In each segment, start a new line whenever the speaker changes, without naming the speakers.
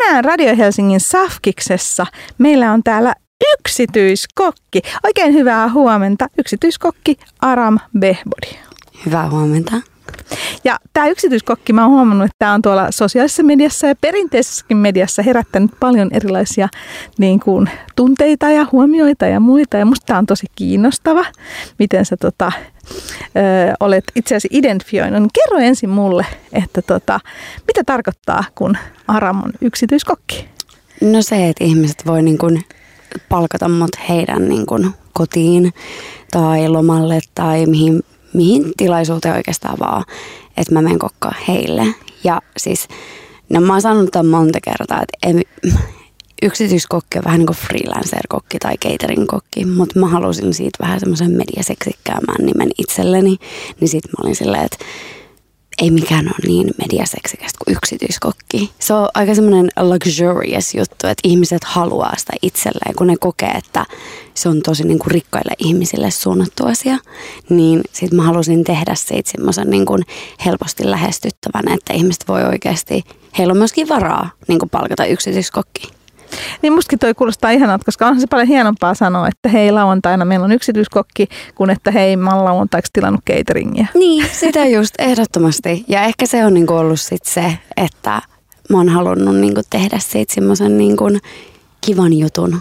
tänään Radio Helsingin Safkiksessa meillä on täällä yksityiskokki. Oikein hyvää huomenta, yksityiskokki Aram Behbodi.
Hyvää huomenta.
Ja tämä yksityiskokki, mä oon huomannut, että tämä on tuolla sosiaalisessa mediassa ja perinteisessäkin mediassa herättänyt paljon erilaisia niin kuin, tunteita ja huomioita ja muita. Ja musta tämä on tosi kiinnostava, miten sä olet itseäsi identifioinut. Niin kerro ensin mulle, että mitä tarkoittaa, kun Aram on yksityiskokki?
No se, että ihmiset voi niin kuin palkata mut heidän niin kuin kotiin tai lomalle tai mihin tilaisuuteen oikeastaan vaan, että mä menen kokkaan heille. Ja siis, no mä oon sanonut tämän monta kertaa, että yksityiskokki on vähän niin kuin freelancer-kokki tai catering-kokki, mutta mä halusin siitä vähän semmoisen mediaseksikkäämään nimen itselleni, niin sit mä olin silleen, että ei mikään ole niin mediaseksikästä kuin yksityiskokki. Se on aika semmoinen luxurious juttu, että ihmiset haluaa sitä itselleen, kun ne kokee, että se on tosi niin kuin rikkaille ihmisille suunnattu asia. Niin sit mä halusin tehdä siitä semmoisen niin kuin helposti lähestyttävän, että ihmiset voi oikeasti, heillä on myöskin varaa niin kuin palkata yksityiskokki.
Niin mustakin toi kuulostaa ihanalta, koska onhan se paljon hienompaa sanoa, että hei lauantaina meillä on yksityiskokki, kuin että hei mä oon lauantaiksi tilannut cateringia.
Niin, sitä just ehdottomasti. Ja ehkä se on niinku ollut sit se, että mä oon halunnut niinku tehdä siitä semmoisen niinku kivan jutun.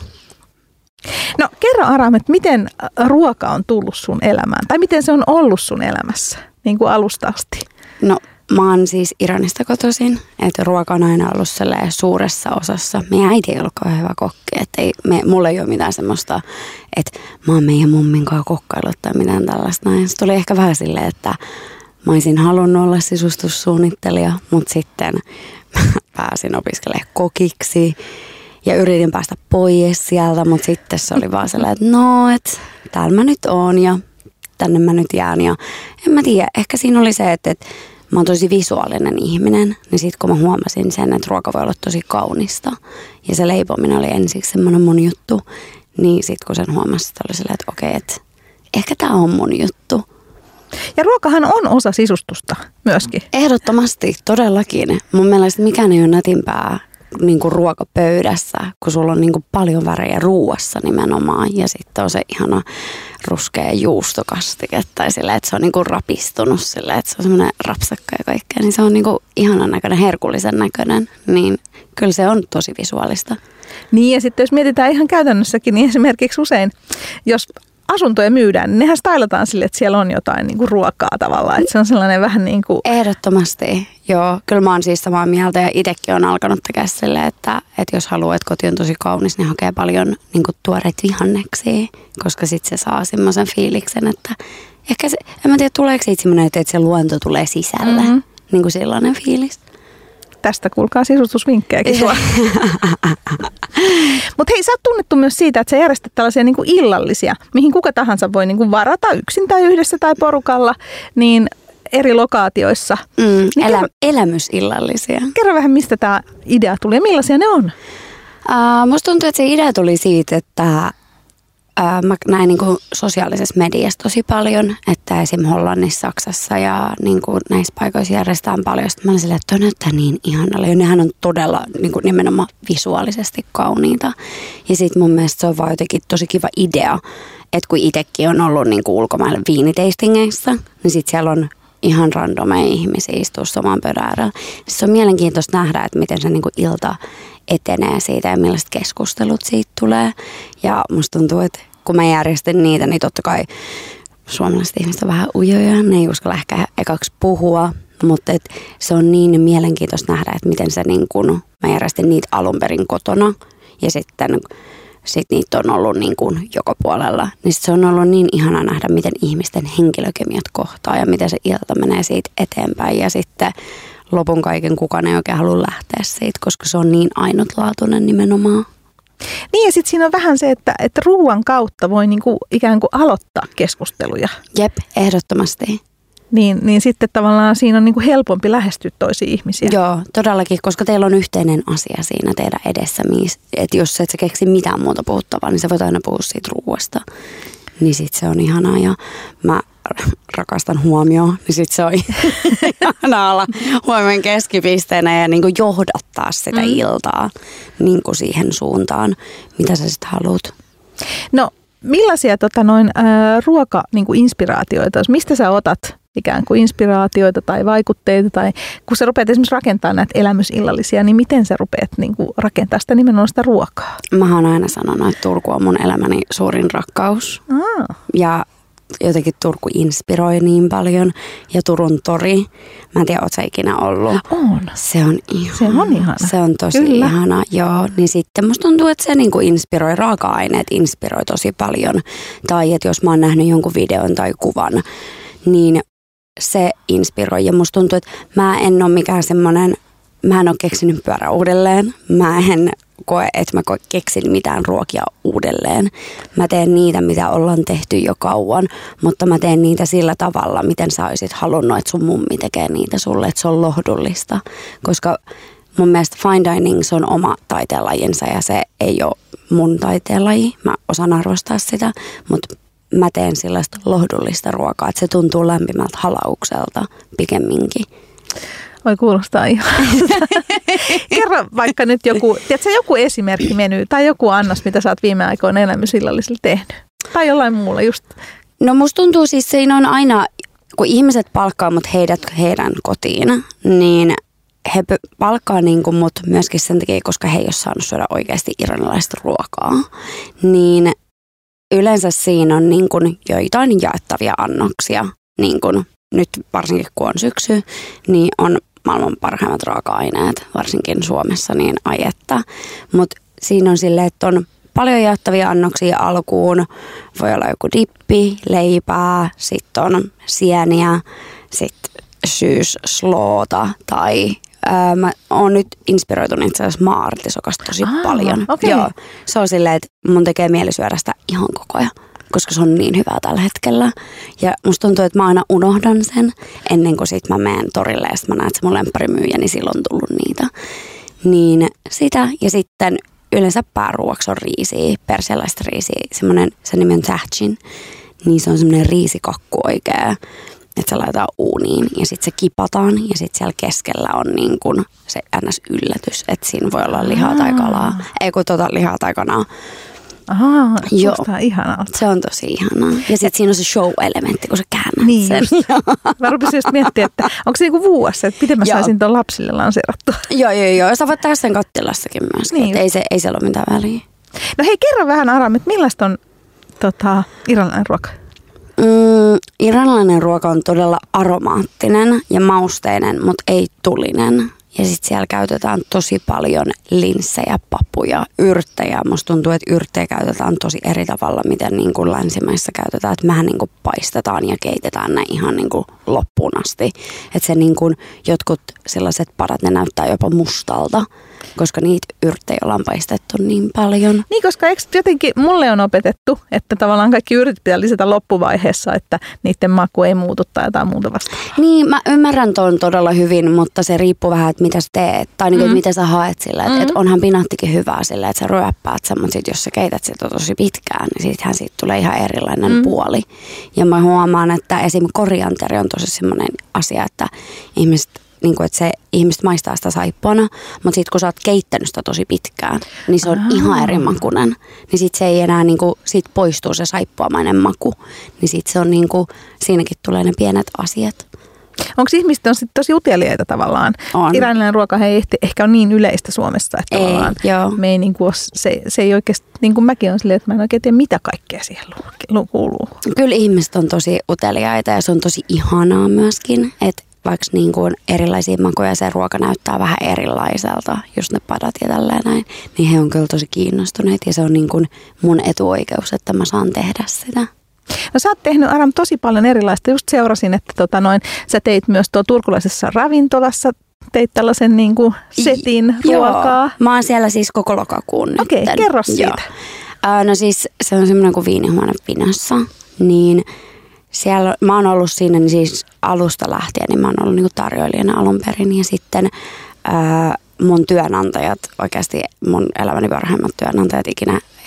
No kerro Aram, että miten ruoka on tullut sun elämään? Tai miten se on ollut sun elämässä niin kuin alusta asti?
No mä oon siis Iranista kotoisin, että ruoka on aina ollut suuressa osassa. Meidän äiti ei ollut kauhean hyvä kokki, että mulla ei ole mitään semmoista, että mä oon meidän mummin kanssa kokkaillut tai mitään tällaista. Se tuli ehkä vähän silleen, että mä olisin halunnut olla sisustussuunnittelija, mutta sitten pääsin opiskelemaan kokiksi ja yritin päästä pois sieltä, mutta sitten se oli vaan sellainen, että no, että täällä mä nyt oon ja tänne mä nyt jään. Ja en mä tiedä, ehkä siinä oli se, että mä oon tosi visuaalinen ihminen, niin sit kun mä huomasin sen, että ruoka voi olla tosi kaunista ja se leipominen oli ensiksi semmoinen mun juttu, niin sit kun sen huomasin, että oli silleen, että okei, että ehkä tää on mun juttu.
Ja ruokahan on osa sisustusta myöskin.
Ehdottomasti, todellakin. Mun mielestä mikään ei ole nätimpää niin kuin ruokapöydässä, kun sulla on niin kuin paljon värejä ruuassa nimenomaan ja sitten on se ihana ruskea juustokastike tai sillä, että se on niin kuin rapistunut sillä, että se on semmoinen rapsakka ja kaikkea, niin se on niin kuin ihanan näköinen, herkullisen näköinen, niin kyllä se on tosi visuaalista.
Niin ja sitten jos mietitään ihan käytännössäkin, niin esimerkiksi usein, jos asuntoja myydään, niin nehän stylataan sille, että siellä on jotain niin kuin ruokaa tavallaan. Että se on sellainen vähän niin kuin...
Ehdottomasti, joo. Kyllä mä oon siis samaa mieltä ja itsekin on alkanut tekemään silleen, että jos haluaa, että koti on tosi kaunis, niin hakee paljon niin kuin tuoreita vihanneksia, koska sitten se saa semmoisen fiiliksen, että ehkä se, en mä tiedä, tuleeko siitä semmoinen, että se luonto tulee sisälle, niin kuin sellainen fiilis.
Tästä kuulkaa sisustusvinkkejäkin sua. Mutta hei, sä oot tunnettu myös siitä, että sä järjestät tällaisia niinku illallisia, mihin kuka tahansa voi niinku varata yksin tai yhdessä tai porukalla, niin eri lokaatioissa. Niin
Elämysillallisia.
Kerro vähän, mistä tämä idea tuli ja millaisia ne on?
Musta tuntuu, että se idea tuli siitä, että mä näin niin kuin sosiaalisessa mediassa tosi paljon, että esim. Hollannissa, Saksassa ja niin kuin näissä paikoissa järjestetään paljon. Sitten mä olin silleen, että toi näyttää niin ihanalle. Ja nehän on todella niin kuin nimenomaan visuaalisesti kauniita. Ja sitten mun mielestä se on vaan jotenkin tosi kiva idea, että kun itsekin on ollut niin kuin ulkomailla viinitastingeissa, niin sitten siellä on ihan randomeja ihmisiä istuu saman pöydän äärellä. Se on mielenkiintoista nähdä, että miten se niin kuin ilta etenee siitä ja millaiset keskustelut siitä tulee. Ja musta tuntuu, että kun mä järjestin niitä, niin totta kai suomalaiset ihmiset on vähän ujoja. Ne ei uskalla ehkä ekaksi puhua, mutta se on niin mielenkiintoista nähdä, että miten se niin kuin, mä järjestin niitä alun perin kotona ja sitten niitä on ollut niin kuin joka puolella. Niin se on ollut niin ihana nähdä, miten ihmisten henkilökemiat kohtaa ja miten se ilta menee siitä eteenpäin. Ja sitten lopun kaiken kukaan ei oikein halua lähteä siitä, koska se on niin ainutlaatuinen nimenomaan.
Niin ja sitten siinä on vähän se, että ruuan kautta voi niinku ikään kuin aloittaa keskusteluja.
Jep, ehdottomasti.
Niin sitten tavallaan siinä on niinku helpompi lähestyä toisia ihmisiä.
Joo, todellakin, koska teillä on yhteinen asia siinä teidän edessä. Että jos et sä keksi mitään muuta puhuttavaa, niin sä voit aina puhua siitä ruuasta. Niin sitten se on ihanaa ja mä rakastan huomioon, niin sit se on ihanaa olla huomion keskipisteenä ja niin kuin johdattaa sitä iltaa niin kuin siihen suuntaan, mitä sä sitten haluat.
No millaisia ruoka-inspiraatioita, mistä sä otat ikään kuin inspiraatioita tai vaikutteita, tai kun sä rupeat esimerkiksi rakentamaan näitä elämysillallisia, niin miten sä rupeat niin kuin rakentaa sitä nimenomaan sitä ruokaa?
Mä oon aina sanonut, että Turku on mun elämäni suurin rakkaus. Ja jotenkin Turku inspiroi niin paljon. Ja Turun tori, mä en tiedä, oot sä ikinä ollut.
On.
Se on ihana.
Se on ihana.
Se on tosi ihana, joo. Niin sitten musta tuntuu, että se niinku inspiroi, raaka-aineet inspiroi tosi paljon. Tai että jos mä oon nähnyt jonkun videon tai kuvan, niin se inspiroi. Ja musta tuntuu, että mä en ole mikään semmoinen, mä en ole keksinyt pyörä uudelleen. Mä en koe, että mä keksin mitään ruokia uudelleen. Mä teen niitä, mitä ollaan tehty jo kauan, mutta mä teen niitä sillä tavalla, miten sä olisit halunnut, että sun mummi tekee niitä sulle, että se on lohdullista. Koska mun mielestä fine dining se on oma taiteenlajinsa ja se ei ole mun taiteenlaji. Mä osaan arvostaa sitä, mutta mä teen sellaista lohdullista ruokaa, että se tuntuu lämpimältä halaukselta pikemminkin.
Voi kuulostaa ihan. Kerro vaikka nyt joku esimerkkimeny tai joku annos, mitä sä oot viime aikoina elämysillallisilla tehnyt. Tai jollain muulla just.
No musta tuntuu siis siinä on aina, kun ihmiset palkkaa mut heidän kotiin, niin he palkkaa niinku mut myöskin sen takia, koska he ei ole saanut syödä oikeasti iranilaista ruokaa. Niin yleensä siinä on niin kuin joitain jaettavia annoksia, niin kuin nyt varsinkin kun on syksy, niin on maailman parhaimmat raaka-aineet, varsinkin Suomessa, niin ajetta. Mutta siinä on silleen, että on paljon jaettavia annoksia alkuun, voi olla joku dippi, leipää, sitten on sieniä, sitten syysloota tai mä oon nyt inspiroitunut itse asiassa maa-artisokasta tosi paljon.
Okay.
Joo, se on silleen, että mun tekee mieli syödä sitä ihan koko ajan, koska se on niin hyvää tällä hetkellä. Ja musta tuntuu, että mä aina unohdan sen ennen kuin sit mä menen torille ja sit mä näen, että se mun lempparimyyjä, niin silloin on tullut niitä. Niin sitä ja sitten yleensä pääruuaksi on riisiä, persialaista riisiä, sen nimi on tahchin, niin se on semmoinen riisikakku oikein. Että se laitetaan uuniin ja sitten se kipataan ja sitten siellä keskellä on niin kuin se ns-yllätys, että siinä voi olla lihaa tai kalaa. Ei kun lihaa tai kanaa.
Ahaa, kuulostaa ihanalta.
Se on tosi ihanaa. Ja sitten siinä on se show-elementti, kun sä käännät
niin
sen.
Mä rupesin just miettimään, että onko se niinku vuosi, että miten mä saisin tuon lapsille lanseerattua.
Joo. Sä voit tehdä sen kattilassakin myöskin. Niin. Ei siellä ole mitään väliä.
No hei, kerro vähän Aram, että millaista on iranilainen ruoka?
Iranilainen ruoka on todella aromaattinen ja mausteinen, mutta ei tulinen. Ja sitten siellä käytetään tosi paljon linssejä, papuja, yrttejä. Musta tuntuu, että yrttejä käytetään tosi eri tavalla, miten niin kuin länsimaissa käytetään. Että mehän niin kuin paistetaan ja keitetään ne ihan niin kuin loppuun asti. Että se niin kuin jotkut sellaiset padat, ne näyttää jopa mustalta, koska niitä yrttejä ollaan paistettu niin paljon.
Niin, koska jotenkin mulle on opetettu, että tavallaan kaikki yrtit pitää lisätä loppuvaiheessa, että niiden maku ei muutu tai jotain muuta vastaan.
Niin, mä ymmärrän tuon todella hyvin, mutta se riippuu vähän, että mitä sä teet. Tai niin kuin, mitä sä haet sillä. Että onhan pinattikin hyvää sillä, että sä ryöppäät sen, mutta sit, jos sä keität sitä tosi pitkään, niin sittenhän siitä tulee ihan erilainen puoli. Ja mä huomaan, että esimerkiksi korianteri on tosi semmoinen asia, että ihmiset maistaa sitä saippuana, mutta sitten kun sä oot keittänyt sitä tosi pitkään, niin se on ihan eri makuinen. Niin sitten se ei enää, siitä poistuu se saippuamainen maku. Niin sitten se on siinäkin tulee ne pienet asiat.
Onko ihmiset on sitten tosi uteliaita tavallaan?
On.
Iranilainen ruoka ei ehkä ole niin yleistä Suomessa, että
ei,
tavallaan me ei se ei oikeasti, niin kuin mäkin on silleen, että mä en oikein tiedä, mitä kaikkea siihen kuuluu.
Kyllä ihmiset on tosi uteliaita ja se on tosi ihanaa myöskin, että vaikka niin kuin erilaisia makuja se ruoka näyttää vähän erilaiselta, just ne padat ja tälleen näin, niin he on kyllä tosi kiinnostuneet ja se on niin kuin mun etuoikeus, että mä saan tehdä sitä.
No sä oot tehnyt, Aram, tosi paljon erilaista. Just seurasin, että sä teit myös tuo turkulaisessa ravintolassa, teit tällaisen niin kuin setin ruokaa.
Joo, mä oon siellä siis koko lokakuun nyt.
Okei, kerro siitä.
No siis se on semmoinen kuin viinihuone Pinassa, niin siellä mä oon ollut siinä niin siis alusta lähtien, niin mä oon ollut niin kuin tarjoilijana alun perin ja sitten mun työnantajat, oikeasti mun elämäni parhaimmat työnantajat ikinä,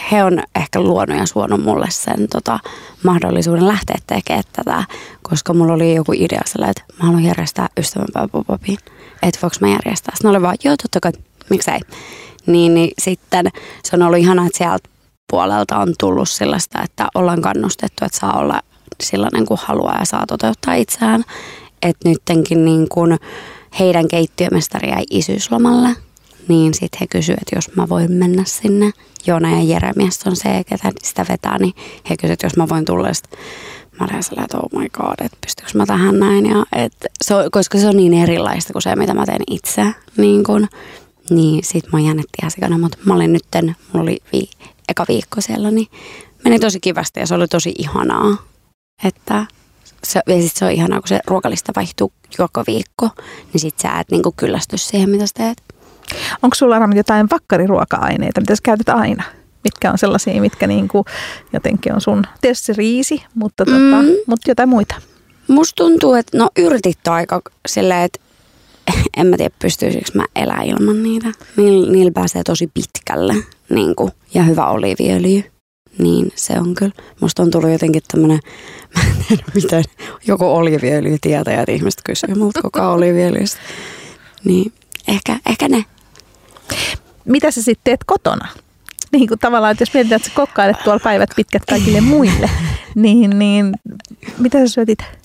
he on ehkä luonut ja suonut mulle sen mahdollisuuden lähteä tekemään tätä, koska mulla oli joku idea sillä, että mä haluan järjestää ystävänpäivä pop-upin, että voiko mä järjestää. Sitten oli vaan, joo totta kai, miksei. Niin sitten se on ollut ihanaa, että sieltä puolelta on tullut sellaista, että ollaan kannustettu, että saa olla sellainen kuin haluaa ja saa toteuttaa itseään. Että nyttenkin niin kun heidän keittiömestari jäi isyyslomalle, niin sitten he kysyivät, että jos mä voin mennä sinne. Joona ja Jeremias on se, ketä sitä vetää, niin he kysyivät, että jos mä voin tulla. Mä olin sellainen, että oh my god, että pystyykö mä tähän näin. Ja koska se on niin erilaista kuin se, mitä mä teen itse. Niin sit mä jännitti ihan sikana, mutta mä olin nytten, mulla oli eka viikko siellä, niin meni tosi kivasti ja se oli tosi ihanaa. Ja sit se on ihanaa, kun se ruokalista vaihtuu joka viikko, niin sit sä et niinku kyllästy siihen, mitä sä teet.
Onko sulla Aram jotain vakkariruoka-aineita, mitä sä käytät aina? Mitkä on sellaisia, mitkä niinku jotenkin on sun, tietysti se riisi, mutta jotain muita? Musta
tuntuu, että yritit aika silleen, että en mä tiedä pystyisikö mä elää ilman niitä. Niillä pääsee tosi pitkälle niinku, ja hyvä oliiviöljy. Niin se on kyllä. Musta on tullut jotenkin tämmönen, mä en tiedä miten, joku oliiviöljytietäjä, että ihmiset kysyy multa koko oliiviöljystä. Niin ehkä ne.
Mitä sä sitten teet kotona? Niin kuin tavallaan, että jos mietitään, että sä kokkailet tuolla päivät pitkät kaikille muille, niin mitä sä syöt itse?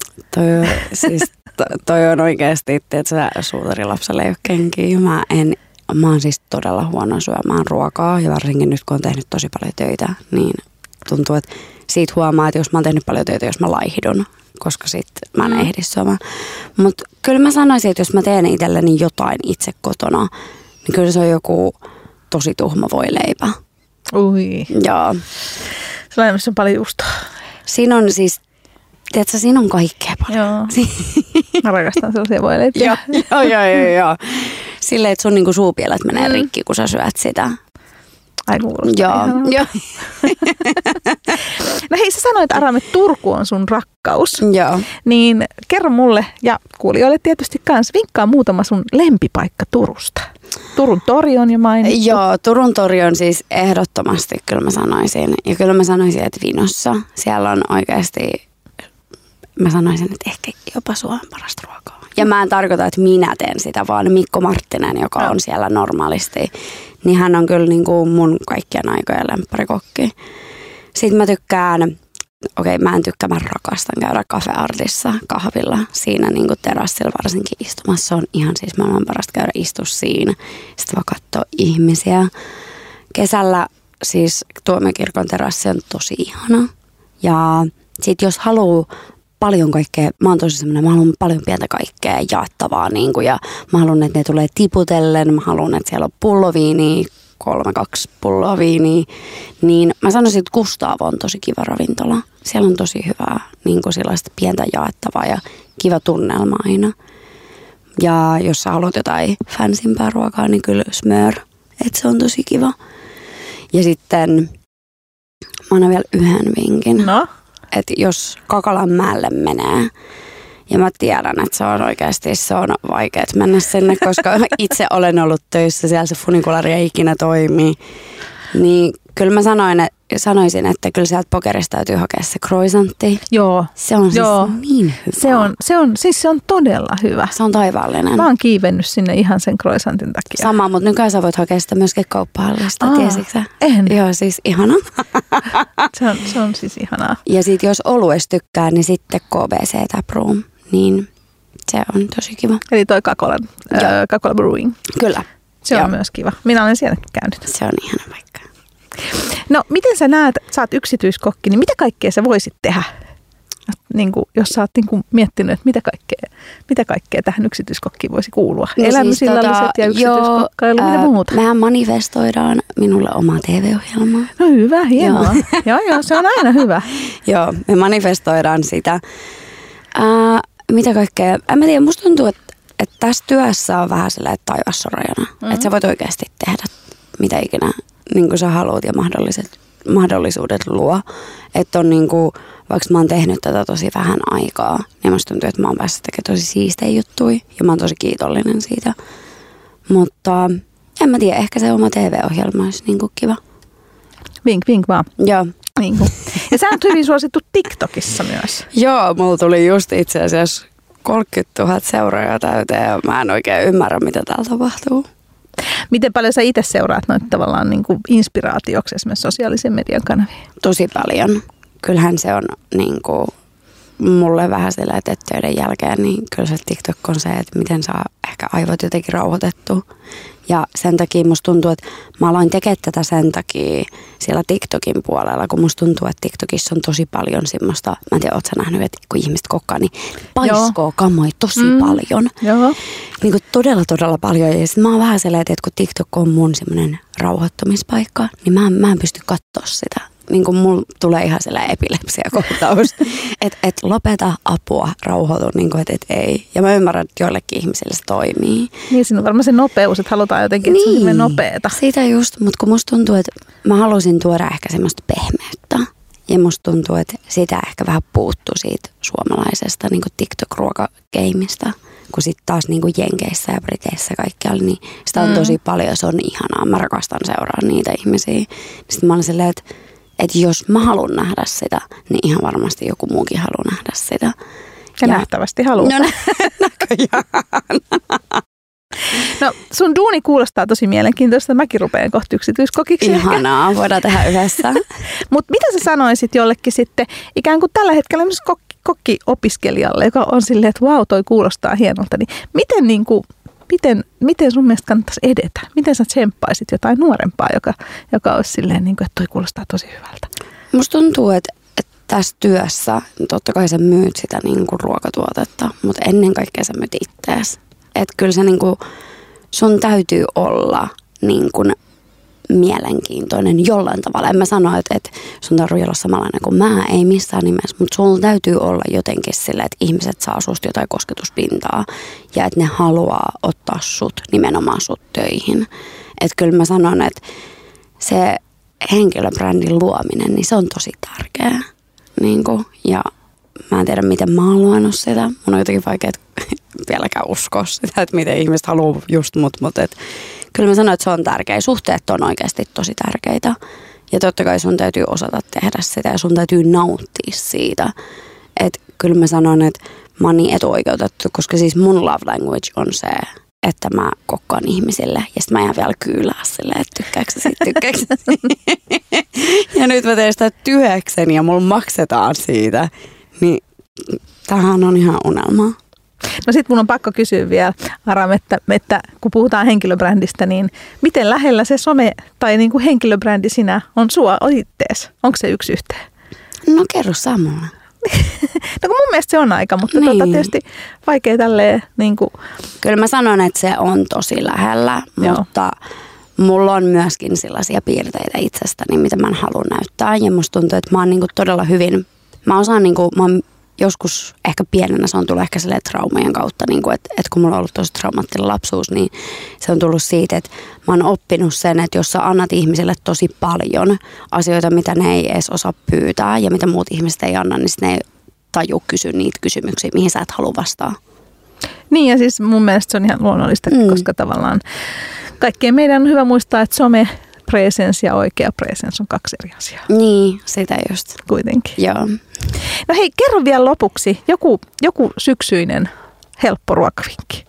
Toi on oikeasti, että suutarilapselle ei ole kenkiä. Mä oon siis todella huono syömään ruokaa ja varsinkin nyt kun on tehnyt tosi paljon töitä, niin tuntuu, että siitä huomaa, että jos mä oon tehnyt paljon töitä, jos mä laihdun, koska sit mä en ehdi syömään. Mutta kyllä mä sanoisin, että jos mä teen itselleni jotain itse kotona, niin kyllä se on joku tosi tuhma voileipä.
Ui.
Joo.
Sellainen, missä on paljon juustoa.
Siinä on siis, tiedätkö, siinä on kaikkea paljon.
Joo. Mä rakastan sellaisia voileipiä.
Joo. Silleen, että sun niinku suupielet menee rikki, kun sä syöt sitä.
Ai kuulostaa.
Joo.
No hei, sä sanoit Aram, että Turku on sun rakkaus.
Joo.
Niin kerro mulle ja kuulijoille tietysti kans, vinkkaa muutama sun lempipaikka Turusta. Turun tori on jo mainittu.
Joo, Turun tori on siis ehdottomasti, kyllä mä sanoisin. Ja kyllä mä sanoisin, että Vinossa. Siellä on oikeasti, mä sanoisin, että ehkä jopa Suomen parasta ruokaa. Ja mä en tarkoita, että minä teen sitä, vaan Mikko Marttinen, joka on siellä normaalisti. Niin hän on kyllä niin kuin mun kaikkien aikojen lempparikokki. Sitten mä tykkään, mä rakastan käydä Cafe Artissa kahvilla. Siinä niin kuin terassilla varsinkin istumassa. Se on ihan siis maailman parasta käydä istua siinä. Sitten vaan katsoa ihmisiä. Kesällä siis Tuomiokirkon terassi on tosi ihana. Ja sitten jos haluaa paljon kaikkea, mä oon tosi semmoinen, mä haluan paljon pientä kaikkea jaettavaa niin kuin, ja mä haluan, että ne tulee tiputellen, mä haluan, että siellä on pulloviiniä, 3-2 pulloa viiniä, niin mä sanoisin, että Gustavo on tosi kiva ravintola. Siellä on tosi hyvää niin kuin sellaista pientä jaettavaa ja kiva tunnelma aina. Ja jos sä haluat jotain fansimpää ruokaa, niin kyllä Smör, että se on tosi kiva. Ja sitten mä annan vielä yhden vinkin.
No?
Että jos Kakalanmäelle menee, ja mä tiedän, että se on vaikeaa mennä sinne, koska itse olen ollut töissä, siellä se funikulari ei ikinä toimi, niin kyllä mä sanoisin, että kyllä sieltä Pokerista täytyy hakea se croissantti.
Joo.
Se on siis niin hyvä.
Se on todella hyvä.
Se on taivaallinen.
Mä oon kiivennyt sinne ihan sen croissantin takia.
Sama, mutta nykyään sä voit hakea sitä myöskin kauppahallista, tiesitkö sä?
En.
Joo, siis ihana.
se on siis ihanaa.
Ja sit jos oluesta tykkää, niin sitten KBC Taproom, niin se on tosi kiva.
Eli toi Kakola Brewing.
Kyllä.
Se on myös kiva. Minä olen siellä käynyt.
Se on ihana paikka.
No, miten sä näet, sä oot yksityiskokki, niin mitä kaikkea sä voisit tehdä? Niin kuin, jos sä oot niin kuin miettinyt, että mitä kaikkea tähän yksityiskokkiin voisi kuulua? No elämysillalliset ja yksityiskokkailu, mitä muuta?
Mehän manifestoidaan minulle omaa TV-ohjelmaa.
No hyvä, hienoa. Joo, se on aina hyvä.
Joo, me manifestoidaan sitä. Mitä kaikkea? En mä tiedä, musta tuntuu, että tässä työssä on vähän sellainen, että taivas on rajana. Että sä voit oikeasti tehdä mitä ikinä niin kuin sä haluat ja mahdollisuudet luo. Että on niin kuin, vaikka mä oon tehnyt tätä tosi vähän aikaa, niin musta tuntuu, että mä oon päässyt tekemään tosi siistejä juttuja ja mä oon tosi kiitollinen siitä. Mutta en mä tiedä, ehkä se oma TV-ohjelma olisi niin kuin kiva.
Vink, vink vaan.
Joo.
Niin kuin. Ja sä oot hyvin suosittu TikTokissa myös.
Joo, mulla tuli just itse asiassa 30 000 seuraajaa täyteen ja mä en oikein ymmärrä, mitä täällä tapahtuu.
Miten paljon sä itse seuraat noita tavallaan niin kuin inspiraatioksi esimerkiksi sosiaalisen median kanavia?
Tosi paljon. Kyllähän se on niin kuin mulle vähän sillä töiden jälkeen, niin kyllä se TikTok on se, että miten saa ehkä aivot jotenkin rauhoitettua. Ja sen takia musta tuntuu, että mä aloin tekemään tätä sen takia siellä TikTokin puolella, kun musta tuntuu, että TikTokissa on tosi paljon semmoista, mä en tiedä, ootko sä nähnyt, että kun ihmiset kokkaa, niin paiskoo kamoja tosi paljon.
Joo.
Niin kuin todella paljon. Ja sitten mä oon vähän sellainen, että kun TikTok on mun semmoinen rauhoittumispaikka, niin mä en pysty katsoa sitä. Niin kuin mulla tulee ihan sellainen epilepsiakohtaus, että lopeta apua, rauhoitu, niin kuin, että ei. Ja mä ymmärrän, että joillekin ihmisille se toimii.
Niin, siinä on varmaan se nopeus, että halutaan jotenkin, että se on nopeeta.
Siitä just, mutta kun musta tuntuu, että mä halusin tuoda ehkä semmoista pehmeyttä. Ja musta tuntuu, että sitä ehkä vähän puuttuu siitä suomalaisesta niin kuin TikTok-ruokageimistä. Kun sitten taas niin kuin Jenkeissä ja Briteissä kaikkialla, niin sitä on tosi paljon, se on ihanaa. Mä rakastan seuraa niitä ihmisiä. Sitten mä olen silleen, että jos mä haluan nähdä sitä, niin ihan varmasti joku muukin haluaa nähdä sitä.
Ja nähtävästi haluaa.
No näköjään.
No sun duuni kuulostaa tosi mielenkiintoista. Mäkin rupean kohta yksityiskokiksi.
Ihanaa, voidaan tehdä yhdessä.
Mutta mitä sä sanoisit jollekin sitten ikään kuin tällä hetkellä myös kokkiopiskelijalle, joka on silleen, että vau, toi kuulostaa hienolta. Niin miten sun mielestä kannattaisi edetä? Miten sä tsemppaisit jotain nuorempaa, joka olisi silleen, niin kuin, että toi kuulostaa tosi hyvältä?
Musta tuntuu, että tässä työssä totta kai sä myyt sitä niin kuin ruokatuotetta, mutta ennen kaikkea sä myyt itseäsi. Että kyllä se niin kuin, sun täytyy olla niin kuin mielenkiintoinen jollain tavalla. En mä sano, että sun tarvitsee olla samanlainen kuin mä, ei missään nimessä, mutta sulla täytyy olla jotenkin sillä, että ihmiset saa susta jotain kosketuspintaa ja että ne haluaa ottaa nimenomaan sut töihin. Että kyllä mä sanon, että se henkilöbrändin luominen, niin se on tosi tärkeää. Niin kuin, ja mä en tiedä, miten mä oon luonut sitä. Mun on jotenkin vaikea vieläkään uskoa sitä, että miten ihmiset haluaa just mutta kyllä mä sanon, että se on tärkeä. Suhteet on oikeasti tosi tärkeitä. Ja totta kai sun täytyy osata tehdä sitä ja sun täytyy nauttia siitä. Että kyllä mä sanon, että mä oon niin etuoikeutettu, koska siis mun love language on se, että mä kokkaan ihmisille. Ja sitten mä jään vielä kyylää silleen, että tykkääksä. Ja nyt mä teen sitä työkseni ja mulla maksetaan siitä. Niin tämähän on ihan unelmaa.
No sit mun on pakko kysyä vielä, Aram, että kun puhutaan henkilöbrändistä, niin miten lähellä se some tai niin kuin henkilöbrändi sinä on sua ittees? Onko se yksi yhteen?
No kerro sä mulle.
No kun mun mielestä se on aika, mutta niin. Tietysti vaikea tälleen niin kuin.
Kyllä mä sanon, että se on tosi lähellä, mutta mulla on myöskin sellaisia piirteitä itsestäni, mitä mä en halua näyttää. Ja musta tuntuu, että mä oon niin kuin todella hyvin, mä oon joskus ehkä pienenä se on tullut ehkä silleen traumojen kautta, niin kuin, että kun mulla on ollut tosi traumaattinen lapsuus, niin se on tullut siitä, että mä oon oppinut sen, että jos sä annat ihmisille tosi paljon asioita, mitä ne ei edes osaa pyytää ja mitä muut ihmiset ei anna, niin ne ei taju kysyä niitä kysymyksiä, mihin sä et halua vastaa.
Niin ja siis mun mielestä se on ihan luonnollista, koska tavallaan kaikkien meidän on hyvä muistaa, että some-presence ja oikea presence on kaksi eri asiaa.
Niin, sitä just.
Kuitenkin.
Joo.
No hei, kerro vielä lopuksi joku syksyinen helppo ruokavinkki.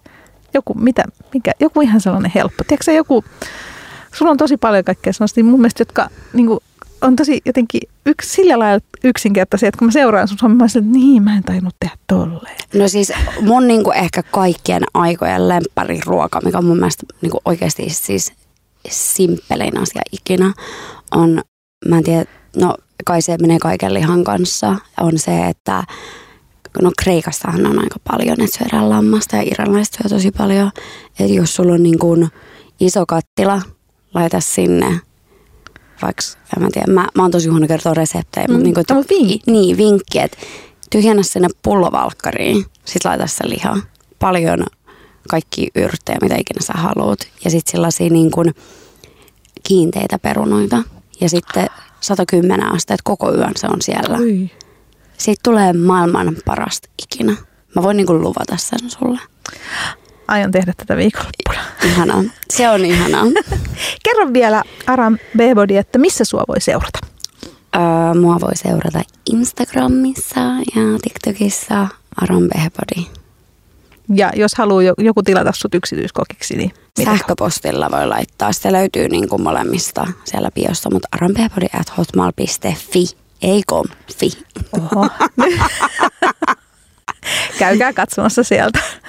Joku ihan sellainen helppo. Tiedätkö sulla on tosi paljon kaikkea sellaista, mun mielestä, jotka niin kuin, on tosi jotenkin sillä lailla yksinkertaisia, että kun mä seuraan sun mä sanoin, että niin, mä en tajunnut tehdä tolleen.
No siis mun niin kuin ehkä kaikkien aikojen lemppariruoka, mikä on mun mielestä niin kuin oikeasti siis simppelein asia ikinä, on, mä en tiedä, no kai se menee kaiken lihan kanssa, on se, että no Kreikassahan on aika paljon, että syödään lammasta ja iranilaiset syö tosi paljon. Että jos sulla on niin kuin iso kattila, laita sinne, vaikka, en mä tiedä, mä oon tosi huono kertoa reseptejä, mutta vinkki, että tyhjennä sinne pullovalkkariin, sit laita se liha, paljon kaikki yrttejä, mitä ikinä sä haluut, ja sitten sellaisia niin kuin kiinteitä perunoita, ja sitten 110 astetta koko yön se on siellä.
Ui.
Siitä tulee maailman parasta ikinä. Mä voin niinku luvata sen sulle.
Aion tehdä tätä viikonloppuna.
Ihanaa. Se on ihanaa.
Kerro vielä, Aram Behbodi, että missä sua voi seurata?
Mua voi seurata Instagramissa ja TikTokissa Aram Behbodi.
Ja jos haluaa joku tilata sut yksityiskokiksi, niin
sähköpostilla voi laittaa. Se löytyy niin kuin molemmista siellä biossa, mutta arambehbodi@hotmail.fi, ei komfi.
Oho. Käykää katsomassa sieltä.